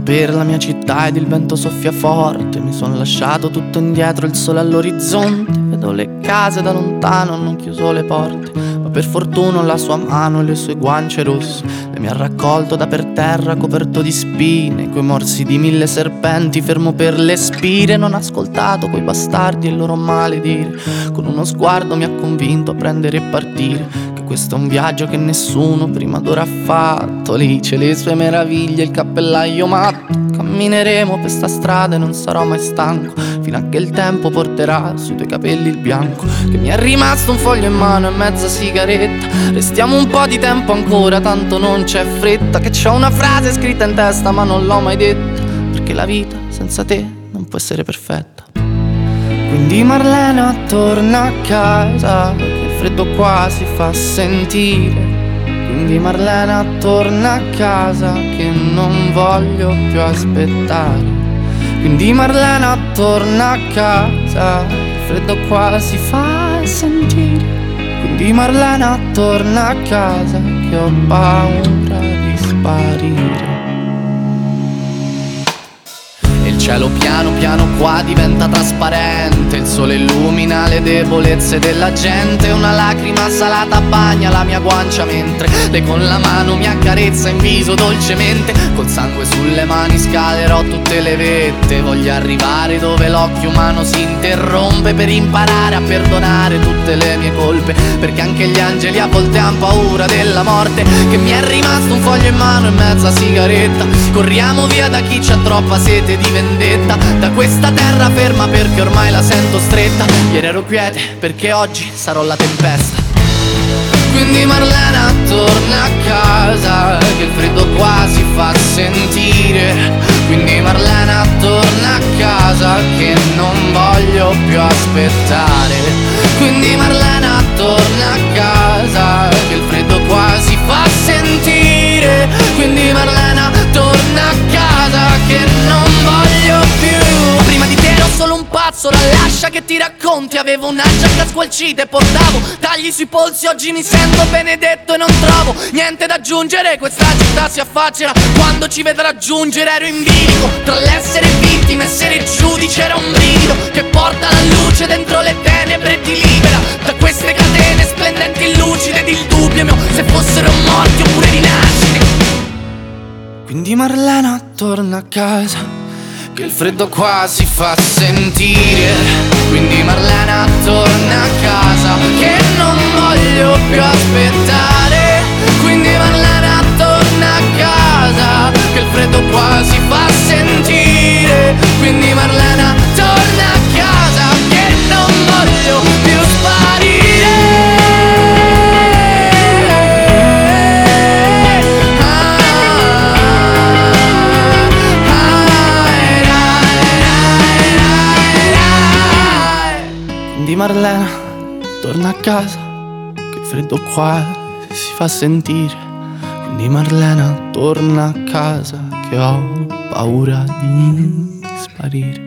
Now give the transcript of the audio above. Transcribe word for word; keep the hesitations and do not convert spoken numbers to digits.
per la mia città ed il vento soffia forte. Mi son lasciato tutto indietro, il sole all'orizzonte. Vedo le case da lontano, hanno chiuso le porte, ma per fortuna la sua mano e le sue guance rosse le mi ha raccolto da per terra coperto di spine, coi morsi di mille serpenti, fermo per le spire. Non ho ascoltato quei bastardi e il loro maledire. Con uno sguardo mi ha convinto a prendere e partire, che questo è un viaggio che nessuno prima d'ora ha fatto. Lì c'è le sue meraviglie, il cappellaio matto. Cammineremo per sta strada e non sarò mai stanco, fino a che il tempo porterà sui tuoi capelli il bianco. Che mi è rimasto un foglio in mano e mezza sigaretta. Restiamo un po' di tempo ancora, tanto non c'è fretta. Che c'ho una frase scritta in testa ma non l'ho mai detta, perché la vita senza te non può essere perfetta. Quindi Marlena torna a casa, che il freddo qua si fa sentire. Quindi Marlena torna a casa, che non voglio più aspettare. Quindi Marlena torna a casa, il freddo qua si fa sentire. Quindi Marlena torna a casa, che ho paura di sparire. Il cielo piano piano qua diventa trasparente, il sole illumina le debolezze della gente. Una lacrima salata bagna la mia guancia mentre lei con la mano mi accarezza in viso dolcemente. Col sangue sulle mani scalerò tutte le vette, voglio arrivare dove l'occhio umano si interrompe, per imparare a perdonare tutte le mie colpe, perché anche gli angeli a volte han paura della morte. Che mi è rimasto un foglio in mano e mezza sigaretta. Corriamo via da chi c'ha troppa sete di vendetta, da questa terra ferma perché ormai la sento stretta. Ieri ero quiete perché oggi sarò la tempesta. Quindi Marlena torna a casa, che il freddo qua si fa sentire. Quindi Marlena torna a casa, che non voglio più aspettare. Quindi Marlena torna a casa, che il freddo qua si fa sentire. Quindi Marlena torna a casa, che non voglio più. Prima di te ero solo un pazzo, la lascia che ti racconti. Avevo una giacca squalcita e portavo tagli sui polsi. Oggi mi sento benedetto e non trovo niente da aggiungere. Questa città si affaccerà quando ci vedrà giungere. Ero in bilico tra l'essere vittima e essere giudice. Era un brivido che porta la luce dentro le tenebre e ti libera da queste catene splendenti, lucide ed il dubbio mio se fossero morti oppure rinascite. Quindi Marlena torna a casa, che il freddo qua si fa sentire. Quindi Marlena torna a casa, che non voglio più aspettare. Quindi Marlena torna a casa, che il freddo qua si fa sentire. Quindi Marlena torna a casa, che non voglio più sparire. Quindi Marlena torna a casa, che il freddo qua si fa sentire. Quindi Marlena torna a casa, che ho paura di sparire.